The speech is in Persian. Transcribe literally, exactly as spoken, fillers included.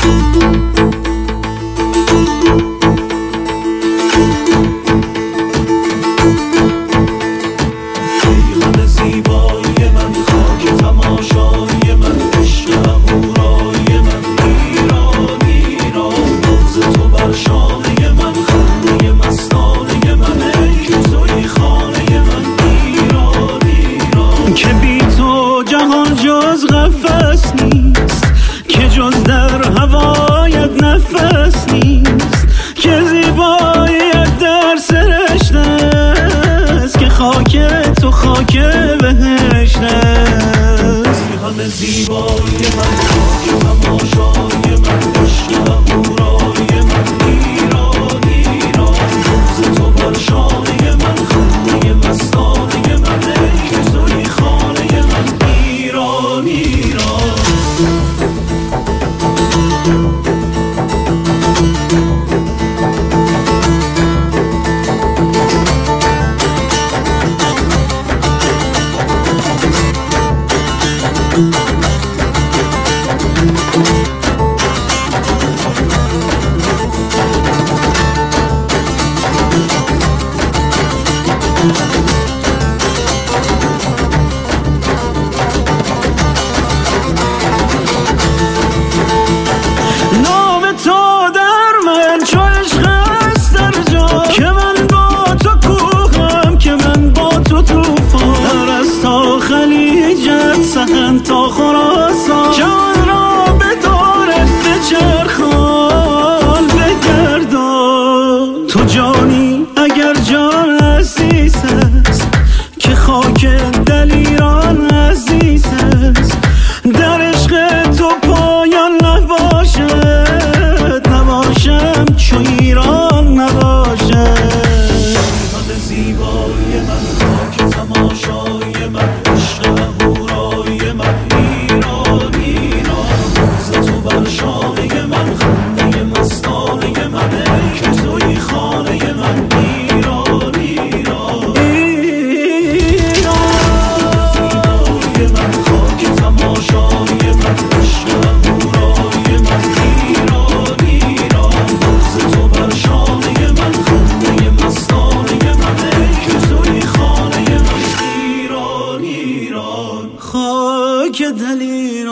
جز در هوایت نفس نیست، که زیباییت در سرشت است، که خاک تو خاک بهشت است. همه زیبایی من، خاک تماشای من، عشق اهورای من، ایران ایران، روز تو بر شانه من، خنده مستانه من، ای که زوی خانه من، ایران ایران. سخن تا خراسان جان را به دورت بچرخان بگردان. تو جانی اگر جان عزیز است، که خاک دل ایران عزیز است. در عشق تو پایان نباشد، نباشم چو ایران نباشد. همه زیبایی من، خاک تماشای من، عشق اهورای من، ایران ایران، روز تو بر شانه من، خنده مستانه من، ای که زوی خانه من، ایران ایران ایران. زیبایی من، خاک تماشای من، عشق اهورای من، ایران ایران، روز تو بر شانه من، خنده مستانه من، ای که زوی خانه من، ایران ایران. خاک دل